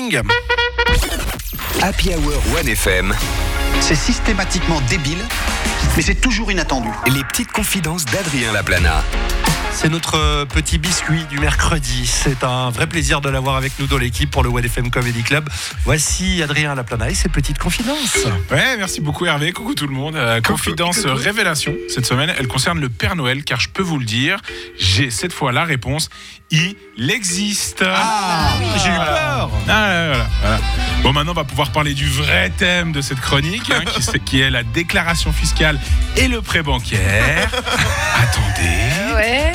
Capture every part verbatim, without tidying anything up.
Morning. Happy Hour One F M. C'est systématiquement débile, mais c'est toujours inattendu. Les petites confidences d'Adrien Laplana. C'est notre petit biscuit du mercredi. C'est un vrai plaisir de l'avoir avec nous dans l'équipe pour le One F M Comedy Club. Voici Adrien Laplana et ses petites confidences. Ouais, merci beaucoup Hervé. Coucou tout le monde. Euh, confidence coucou. Révélation cette semaine, elle concerne le Père Noël, car je peux vous le dire, j'ai cette fois la réponse. Il existe. Ah, oui, j'ai eu peur. Ah, voilà, voilà. Bon, maintenant on va pouvoir parler du vrai thème de cette chronique, hein, qui, qui est la déclaration fiscale et le prêt bancaire. Attendez. Ouais.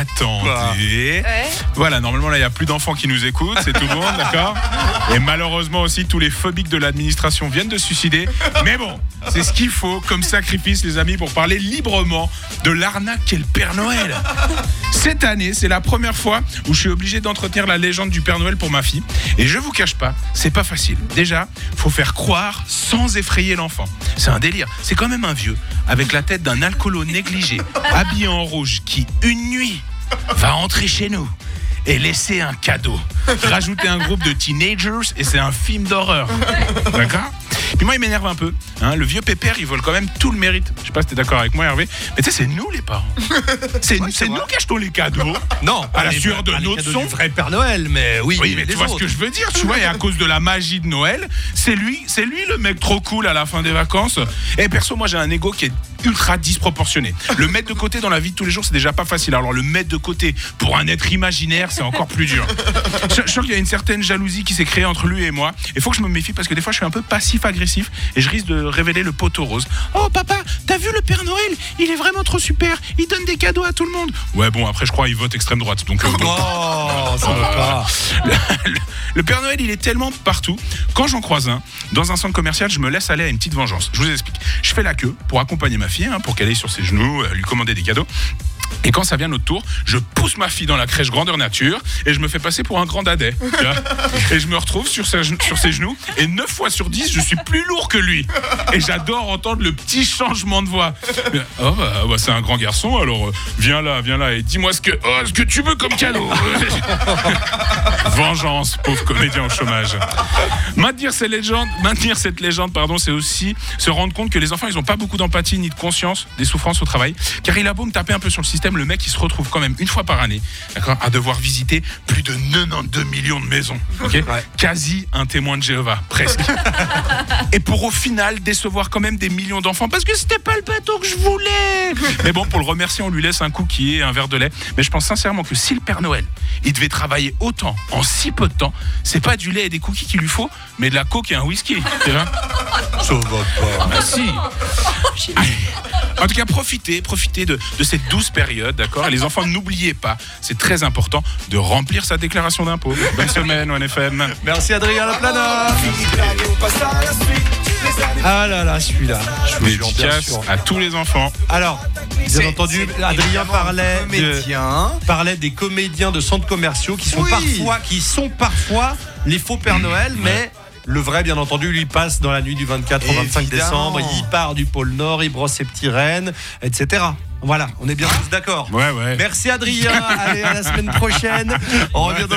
Attendez. Ouais. Voilà, normalement là il n'y a plus d'enfants qui nous écoutent, c'est tout le monde, d'accord ? Et malheureusement aussi tous les phobiques de l'administration viennent de se suicider. Mais bon, c'est ce qu'il faut comme sacrifice les amis pour parler librement de l'arnaque qu'est le Père Noël. Cette année, c'est la première fois où je suis obligé d'entretenir la légende du Père Noël pour ma fille. Et je vous cache pas, c'est pas facile. Déjà, faut faire croire sans effrayer l'enfant. C'est un délire. C'est quand même un vieux, avec la tête d'un alcoolo négligé, habillé en rouge, qui, une nuit, va entrer chez nous et laisser un cadeau. Rajouter un groupe de teenagers et c'est un film d'horreur. D'accord ? Puis moi, il m'énerve un peu. Hein, le vieux pépère, il vole quand même tout le mérite. Je sais pas si t'es d'accord avec moi, Hervé. Mais tu sais, c'est nous les parents. C'est, ouais, c'est, c'est nous qui achetons les cadeaux. Non, à la les, sueur de notre son. Du vrai Père Noël, mais oui. Oui, mais tu vois autres. Ce que je veux dire, tu vois, et à cause de la magie de Noël, c'est lui, c'est lui le mec trop cool à la fin des vacances. Et perso, moi, j'ai un ego qui est ultra disproportionné. Le mettre de côté dans la vie de tous les jours, c'est déjà pas facile. Alors le mettre de côté pour un être imaginaire, c'est encore plus dur. Je, je sens qu'il y a une certaine jalousie qui s'est créée entre lui et moi. Il faut que je me méfie parce que des fois, je suis un peu passif-agressif et je risque de révéler le poteau rose. Oh papa, t'as vu le Père Noël ? Il est vraiment trop super. Il donne des cadeaux à tout le monde. Ouais, bon, après, je crois qu'il vote extrême droite. Donc, euh, bon. Oh, ça va pas. Le, le, le Père Noël, il est tellement partout. Quand j'en croise un, dans un centre commercial, je me laisse aller à une petite vengeance. Je vous explique. Je fais la queue pour accompagner ma fille, hein, pour qu'elle aille sur ses genoux, euh, lui commander des cadeaux. Et quand ça vient notre tour, je pousse ma fille dans la crèche grandeur nature et je me fais passer pour un grand dadais. Et je me retrouve sur ses, sur ses genoux et neuf fois sur dix, je suis plus lourd que lui. Et j'adore entendre le petit changement de voix. Oh bah, bah c'est un grand garçon, alors euh, viens là, viens là et dis-moi ce que, oh, ce que tu veux comme cadeau. Vengeance, pauvre comédien au chômage. Maintenir cette légende, maintenir cette légende, pardon, c'est aussi se rendre compte que les enfants, ils n'ont pas beaucoup d'empathie ni de conscience des souffrances au travail. Car il a beau me taper un peu sur le système, le mec il se retrouve quand même une fois par année, d'accord, à devoir visiter plus de quatre-vingt-douze millions de maisons, okay, ouais. Quasi un témoin de Jéhovah, presque. Et pour au final décevoir quand même des millions d'enfants parce que c'était pas le bateau que je voulais. Mais bon, pour le remercier, on lui laisse un cookie et un verre de lait. Mais je pense sincèrement que si le Père Noël il devait travailler autant en si peu de temps, c'est pas du lait et des cookies qu'il lui faut, mais de la coke et un whisky. Tu vois ? Ça va pas. Ah, si. Allez. En tout cas, profitez, profitez de, de cette douce période, d'accord ? Et les enfants, n'oubliez pas, c'est très important de remplir sa déclaration d'impôt. Bonne semaine, One F M. Merci Adrien Laplana. Ah là là, celui-là. Je vous dédicace à tous les enfants. Alors, bien c'est, entendu, c'est Adrien parlait, de, parlait des comédiens de centres commerciaux qui sont, oui. parfois, qui sont parfois les faux Père Noël, mais... Le vrai, bien entendu, lui passe dans la nuit du vingt-quatre au vingt-cinq décembre. Il part du pôle Nord, il brosse ses petits rennes, et cetera. Voilà, on est bien tous d'accord. Ouais, ouais. Merci Adrien. Allez, à la semaine prochaine. On revient dans